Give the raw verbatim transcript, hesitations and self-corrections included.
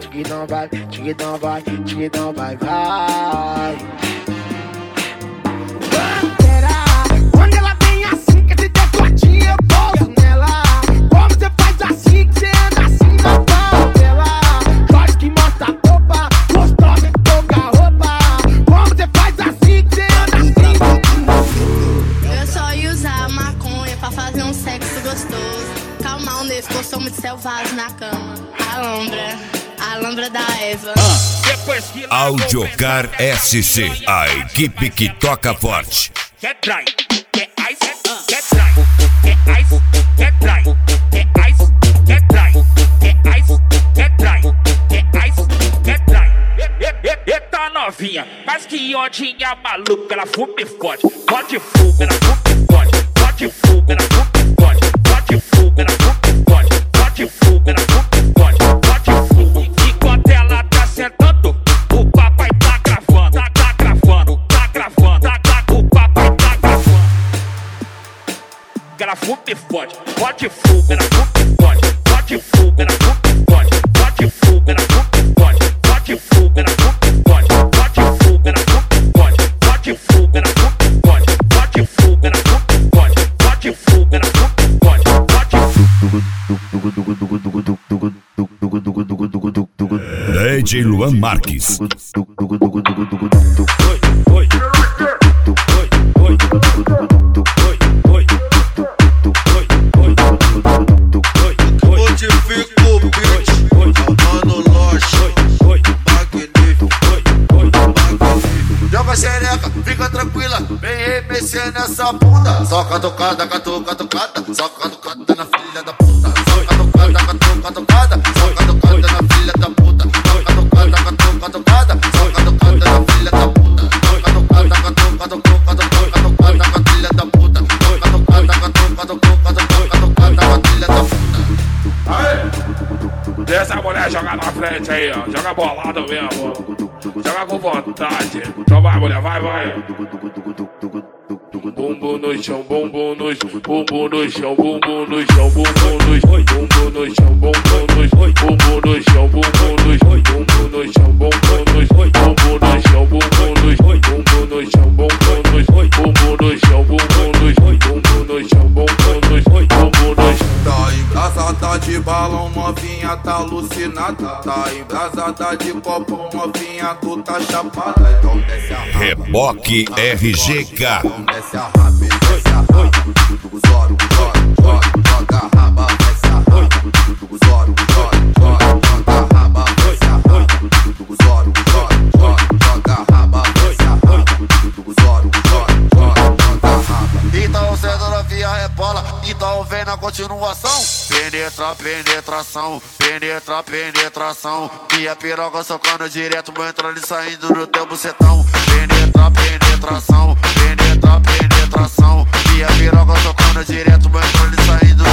tiquitão vai, tiquitão vai, tiquitão vai, vai. Quando ela vem assim, que esse decotinho eu pouso nela. Como você faz assim, que você anda assim na pau dela. Jorge que mostra a roupa, gostosa que toca a roupa. Como você faz assim, que você anda assim. Eu só ia usar maconha pra fazer um sexo gostoso. Calma, um nesse, eu sou muito selvagem na cama. Alambra, alambra da Eva. Audiocar S C, a equipe que toca forte. Quer trai, quer ice, quer trai, quer ice, quer trai, quer ice, quer trai, quer ice, quer trai, quer ice, quer trai. Eita novinha, mas que ondinha maluca, ela fuma e fode, fode fuga, ela fuma e fode, fode fuga, ela fuma e fode, fode fuga, ela fuma e fode, fode fuga, ela fuma e fode, fode fuga. Enquanto ela tá sentando, o papai tá gravando, tá, tá gravando, tá gravando, tá, tá, o papai tá gravando. Ela fuma e fode, fode fuga, ela fuma e fode, fode fuga, ela fuma e fode, fode fuga, ela fuma e fode, fode fuga, ela fuma e fode, fode fuga, ela fuma e fode, fode fuga, ela fuma e fode, fode fuga, ela fuma e fode, fode fuga, ela fuma e fode, fode. D J Luan Marques. Modifico o beat, mano loja, magnífico. Joga xereca, fica tranquila, vem remexer nessa bunda. Soca tocada, catuca tocada, soca tocada na filha da puta. Soca tocada, catuca tocada, soca tocada na filha da puta. Soca tocada, catuca tocada, soca tocada na filha da puta. Soca tocada, catuca tocada, soca tocada na filha da puta. Soca tocada, catuca tocada, soca tocada na filha da puta. Deixa a mulher jogar na frente aí, ó. Joga bolado mesmo. Joga com vontade. Então vai, mulher, vai, vai. Bumbum no chão, bumbum no chão, bumbum no chão, bumbum no chão, bumbum no chão, bumbum no chão, bumbum no chão, bumbum no chão, bumbum no chão, bumbum no chão, bumbum no chão, bumbum no chão, bumbum no chão, bumbum no chão, bumbum no chão, bumbum no chão, bumbum no chão, bumbum no chão, bumbum no chão, bumbum no chão. Tá embrasada de balão, novinha tá alucinada. Tá embrasada de copo, novinha tu tá chapada. Então desce a raba. Reboque R G K. Então desce a raba, desce a raba. Zoro, joga, joga, joga a raba, desce a raba. Zoro, joga, joga, joga a raba, desce a raba. Zoro, joga, joga, joga a raba, desce a raba. Zoro, joga, joga, joga a raba. Então cedo novinha rebola, então vem na continuação. Penetra, penetração, penetra, penetração. Minha piroca socando direto, vou entrando e saindo no teu bucetão. Penetra, penetração, penetra, penetração. Minha piroca socando direto, vou entrando e saindo